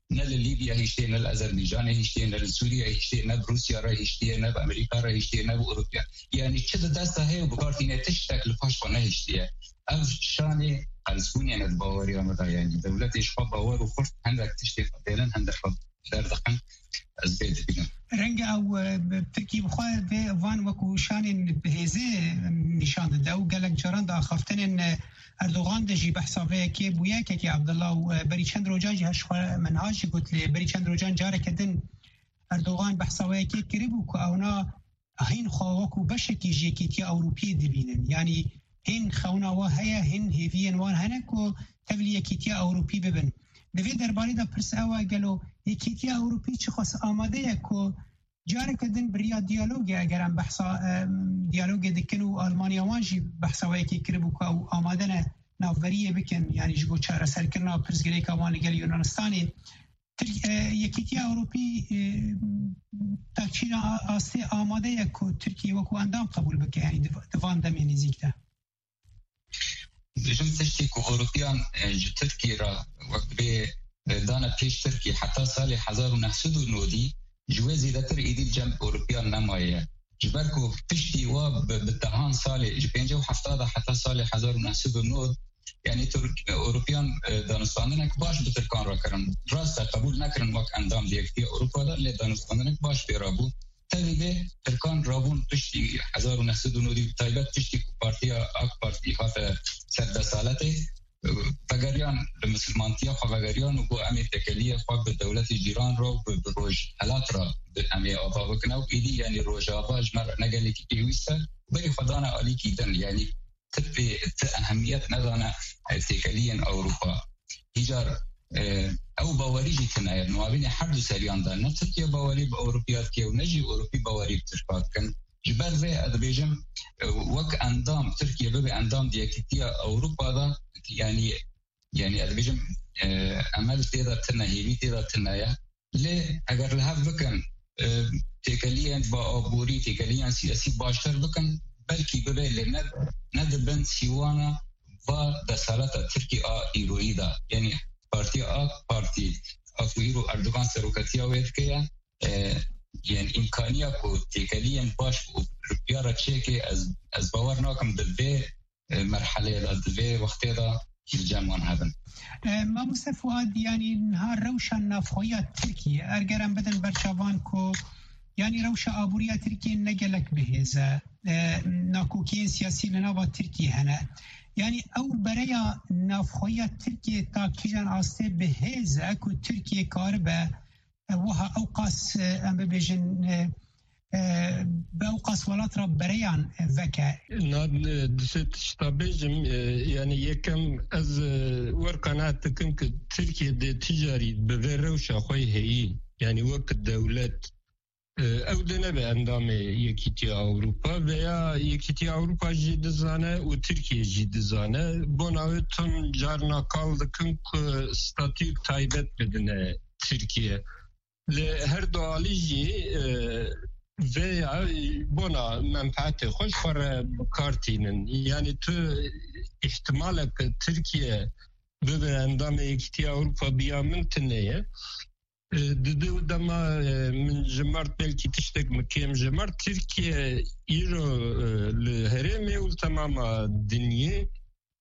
نل ليبيا هيشتي نل أذربيجان هيشتي نل سوريا هيشتي نل روسيا را هيشتي نل أمريكا را هيشتي نل أوروبا يعني كده دسته هي وبقارتينه تشتك لفاش قناه هيشتي أف شاني السوني أنا الباوري أنا يعني دولتي شفا باور وخرج عندك تشتي فعلا عندك دار دقن أزبيد بينهم رنگ او ترکی بخواه به وان وکو شان بهزه نشان ده و گلک جران ده خفتن اردوغان ده جی بحثاوه که بویا که که عبدالله و بری چند روجان جی هش منهاج گوت لی بری چند روجان جاره کدن اردوغان بحثاوه که کربو که اونا هین خواهوکو بشکی جی که تی اوروپی دبینن یعنی هین خونا و هیا هین هیوین وان هنک و تبلی که تی اوروپی ببن دوی درباره دا پرس اوه گلو یکیتی اوروپی چه خواست آماده یکو جاره کدن بریا دیالوگی اگرم بحثا دیالوگ دکن و آلمانیا وانجی بحثا ویکی کربو که آماده نه نافوریه بکن یعنی جبو چاره سر کرنا پرسگری که وان لگل یونانستانی یکیتی اوروپی تاکچین آسته آماده یکو ترکیه وکو اندام قبول بکن یعنی دوان دمی نزیک ده جم تشتي كو أوروبيان تركي را وقت به دانا پیش تركي حتى سال هزار ونهصد ونودي جوازي دتر إيدي جنب أوروبيان نمايه جبركو تشتي و بالدهان سال جبينجا وحفتاده حتى سال هزار ونهصد ونود يعني ترك أوروبيان دانستانك باش بتركان را كرن راستا قبول نكرن وقت أندام ديكتي أوروبا دا اللي دانستانك باش بيرابو تبيه تركان رابون تشتي هزار ونهصد ونودي تايبت تشتي بارتيا أك بارتي هذا سرد سالته فقريان المسلمانتيا فقريان وقو أمي تكلية فاق بالدولة الجيران رو بروج هلات را بالأمي أطابقنا وإيدي يعني روجابا جمر نقالي كي كيويستا بري خدانا آلي كيدن يعني تبي أهمية ندانا تكليا أوروبا هجار او باوری جتنا نوابین هر دو سریان دارن نه ترکیه باوری با اوروپیات که و نجی اوروپی باوری بترکات کن جبر و ادبیجم وک اندام ترکیه به اندام دیکتیا اوروپا دا یعنی یعنی ادبیجم عمل تیدا تنهیوی تیدا تنایا لی اگر لحظ بکن تکلیان با آبوری تکلیان سیاسی باشتر بکن بلکی ببه لی ندبن سیوانا و دسالت ترکی آ ایروی دا یعنی پارتی آک پارتی افویرو اردوغان سروکتیا وید که یعنی امکانیا کو تکلیان باش و بیارا چه که از از باور ناکم دلوی مرحله دا دلوی وقتی دا الجامعان هبن ما مصطفى فؤاد يعني نهار روشن نافخويات تركيا ارجرم بدن برشاوان كو يعني روشة آبوريا تركيا نجلك بهذا ناكوكين سياسي لنابا تركيا هنا يعني او برای نافخویت ترکیه تا کیجان آسته به هز اکو ترکیه کاربه وها اوقاس ام ببیجن به اوقاس ولات را برایان وکه ناد دست شتابیجم يعني یکم از ورقانات تکن که ترکیه ده تجاری به روشا خوی هایی يعني وقت دولت او دنه به اندام یکیتی اروپا و یا یکیتی اروپا جید زانه و ترکیه جید زانه بناوی تون جارنا کالدکن که ستاتیک تایبت بدنه ترکیه لهر دوالی جی و یا بنا منفعت خوش فر کارتینن یعنی تو احتمال که ترکیه به اندام یکیتی اروپا بیامن تنیه ددو دما من جمرت بلكي تشتك مكيم جمرت تركيا يرو الهرمي والتمام الدنيا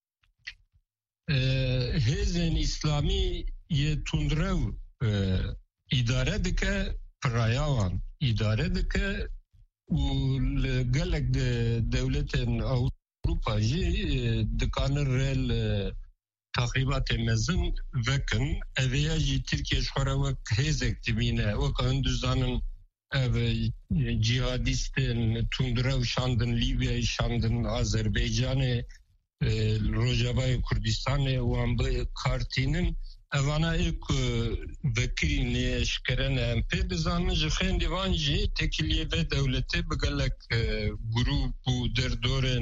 هزن إسلامي يتندرو إدارة دكا برايوان إدارة دكا والقلق دولة أوروبا جي دكان الرئيل تقریبات مزن وکن اویاجی ترکیه شخوره وک هزک تبینه وک هندوزانن او جهادیستن تندره و شاندن لیبیای شاندن آذربایجان روجابای کردستان و امبای کارتینن اوانا ایک وکرین شکرن ام پی بزانن جخین دیوانجی تکلیه و دولته بگلک گروپ و در دورن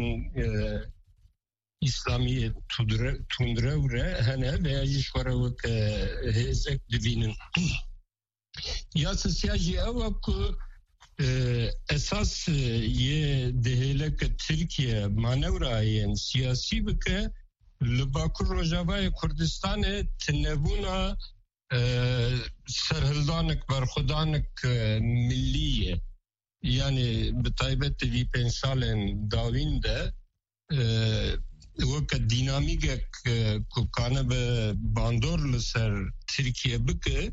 İslami tundra ure hene veya işvara vak hezek divinin. Yasa siyasi avak esas ye dehelek Türkiye manevrayen siyasi bike Lübakur Rojavay Kürdistan'e tenevuna سرهلدانك برخدانك ملية يعني بطيبت في بين سالين داوين ده وقت ديناميك كان باندور لسر تركيا بك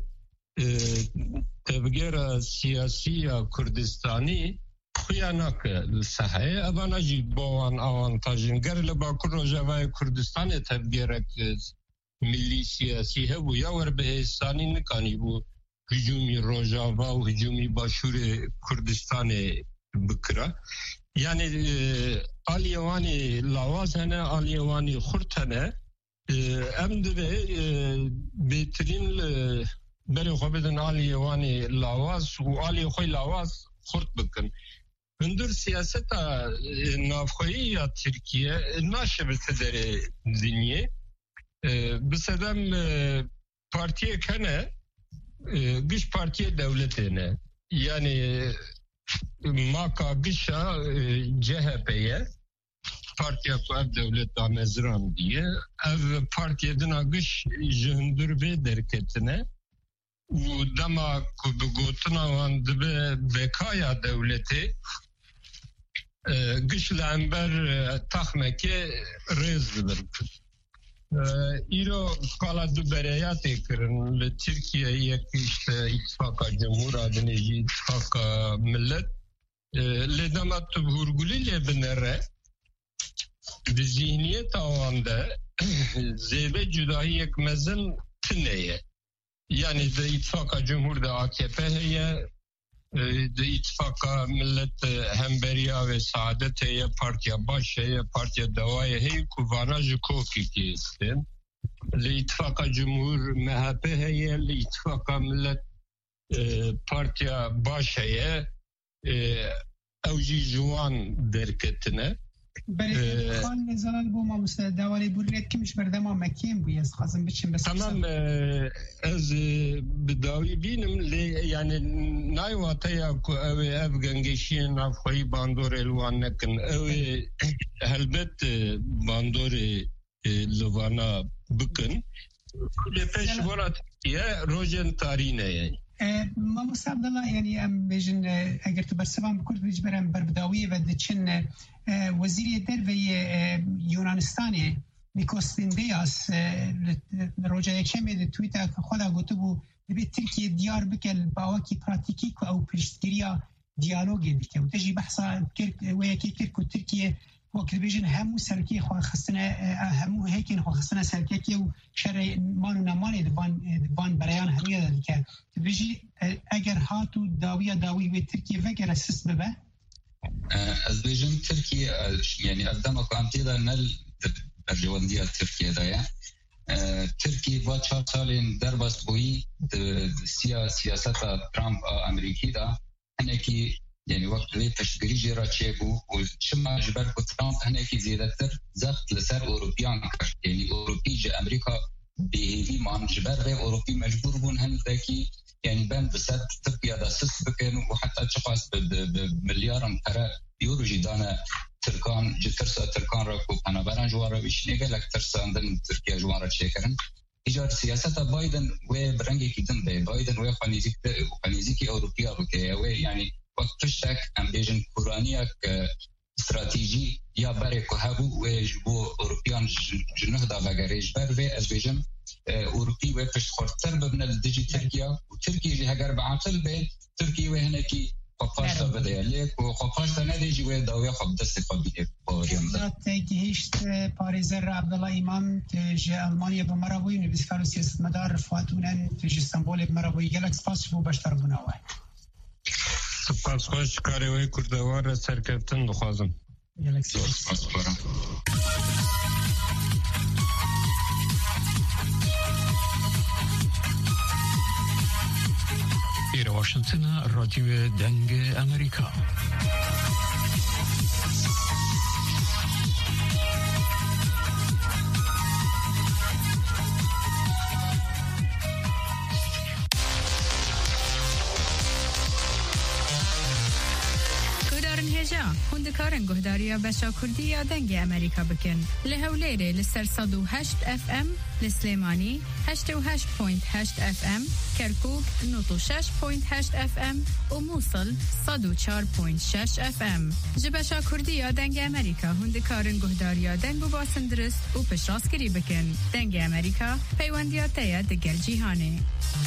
تبغير سياسية كردستاني خيانك الصحيح أبانا جيب بوان أوانتاجين غير لبا كل جوای كردستان تبغيرك ملی سیاسی ہے وہ یا ور بهستانی نکانی بو هجومی روجاوا و هجومی باشور کردستان بکرا یعنی آلیوانی لاواز هنه آلیوانی خورت هنه ام ده بهترین بری خوبیدن آلیوانی لاواز و آلی خوی لاواز خورت بکن هندر سیاست نافخویی یا ترکیه ناشبت در دنیه بسدم partiye kene güç partiye devletine yani maka güça C H P'ye partiye kuar devlet damezran diye ev partiyedina güç jündür ve derketine u dama kubugotuna vandı ve bekaya devleti güçle ember tahmeke rezdir. ایرو کالا دو برایات کرن لترکیه یکی işte ittifaka cumhur adıneci ittifaka millet ledamat vurguluyla binere zihniyet avanda zeybe cüdahi yekmezin tıneye yani de ittifaka cumhur da A K P heye de ittifaka millet hemberiya ve saadet heye partiya baş heye partiya davaya heye kuvana jikoki ki istin li ittifaka cumhur M H P heye li ittifaka millet partiya baş heye evji juan derketine بله خان نزال بو ما مثل دوالی بوریت کمش بردم ما مکیم بو یز خازم بچیم بس تمام از بداوی بینم لی یعنی نایواته یا کو اوی افغانگشی نافخوی باندور الوان نکن اوی هلبت باندور لوانا بکن کلی پیش ورات یه روژن تارینه یعنی ما مصاب دلا يعني ام بيجن اگر تبرسوان بكل بيجبرن بربداويه و دچن وزير دروي يونانستاني نيكوستين دياس روجا يكشمي د تويتر خدا گوتبو بي تركيا ديار بكل باوكي براتيكي او بريشتريا ديالوجي بك وتجي بحثا كيرك وياكي كيرك تركيا وكل بيجن همو سركي خو خصنا همو هيك خو خصنا سركي و شر مانو نماني دبان دبان بريان هميه ديك بيجي اگر هاتو داويه داوي و تركيا فكر اساس ببه از بيجن تركيا يعني قدام كانتيدا نل الجوانديه تركيا دايا تركيا با چهار سالين درباس بوي سياسه ترامب امريكي دا انكي يعني وقت اللي تشجري جرا تشيبو وشما جبر ترامب هناك زيادتر زخت لسر أوروبيان كر يعني أوروبي جا أمريكا بهذي ما جبر غير أوروبي مجبور بون هنذاكي يعني بند بسد تركيا دا سس بكن وحتى تشخص بمليار أمترا يورو جدانا تركان جترسا تركان راكو أنا بران جوارا بيشني قال لك ترسا عندن تركيا جوارا تشيكرن إيجار سياسة بايدن وبرنجي كيدن بي بايدن وخانيزيك وخانيزيكي أوروبيا بكي يعني وقت تشتك ام بيجن كورانيك استراتيجي يا بريكو هابو ويجبو اوروبيان جنهدا وغاريج بر از بيجن اوروبي وفش خورتر ببن الديجي تركيا وتركيا جي هجر بعقل بي تركيا وهناكي خفاشتا بدأ ليك وخفاشتا نديجي ويداوية خب دست قبيلة باريان ده تيجيشت باريزر عبدالله إمام تجي ألمانيا بمرابوي نبسكارو سياسة مدار رفواتونن تجي اسطنبول بمرابوي جالك سپاس بو بشتر بناوه سپاس خوش کاری وی کردوار سرکفتن دخوازم سپاس بارم إلى واشنطن راديو دنگ أمريكا هندکارن گهداریا بشا کردی یا دنگ امریکا بکن لهولیره لسر صد و هشت اف ام لسلیمانی هشت و هشت پوینت هشت اف ام کرکوک نوت و شش پوینت هشت اف ام و موصل صد و چهار پوینت شش اف ام جبشا کردی یا دنگ امریکا هندکارن گهداریا دنگ و باسن درست و پشراسکری بکن دنگ امریکا پیوندیاتیا دگل جیهانه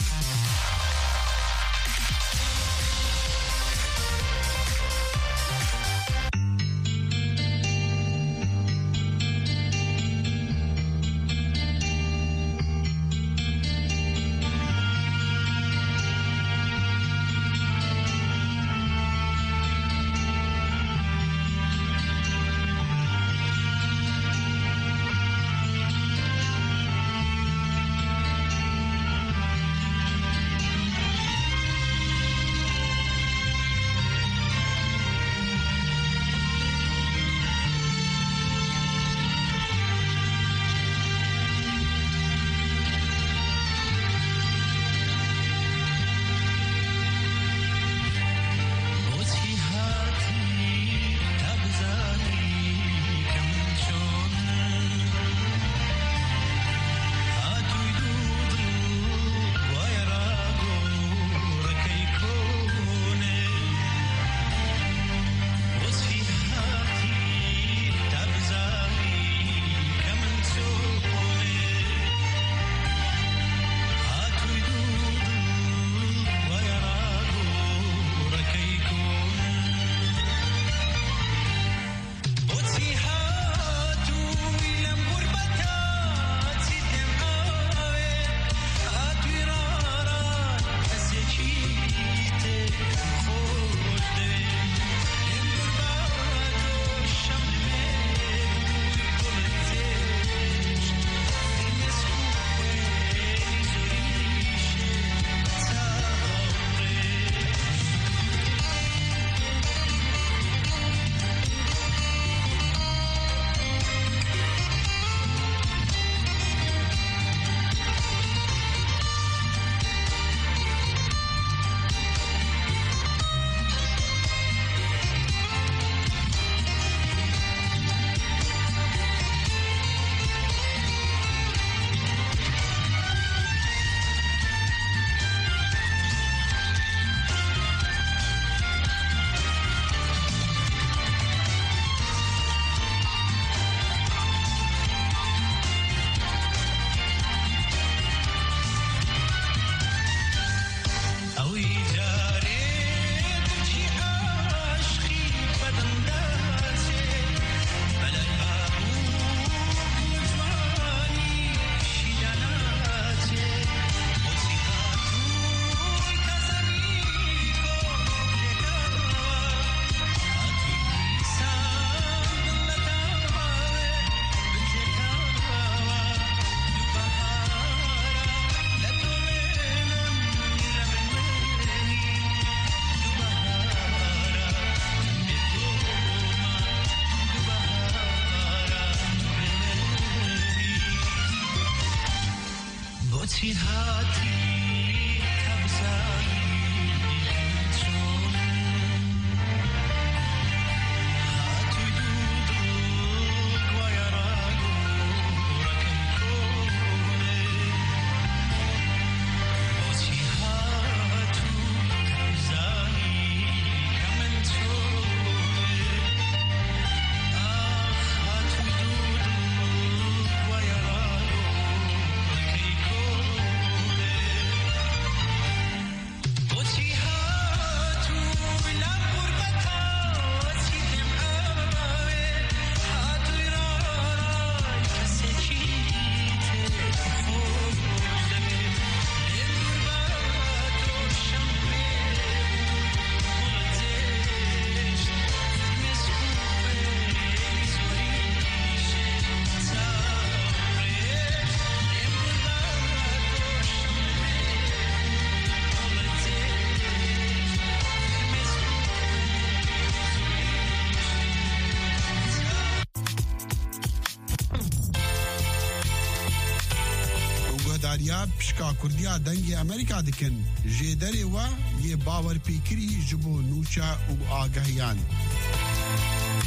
داریا پشکا کردیا دنگی امریکا دکن جدری و یه باور پیکری جبو نوچا و آگاهیان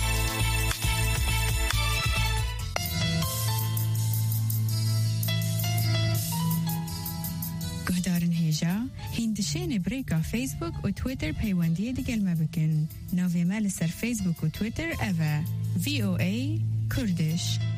گهدارن هیجا هندشین بریکا فیسبوک و تویتر پیوندی دیگل مبکن. ناوی مال سر فیسبوک و تویتر اوه وی او ای کردش.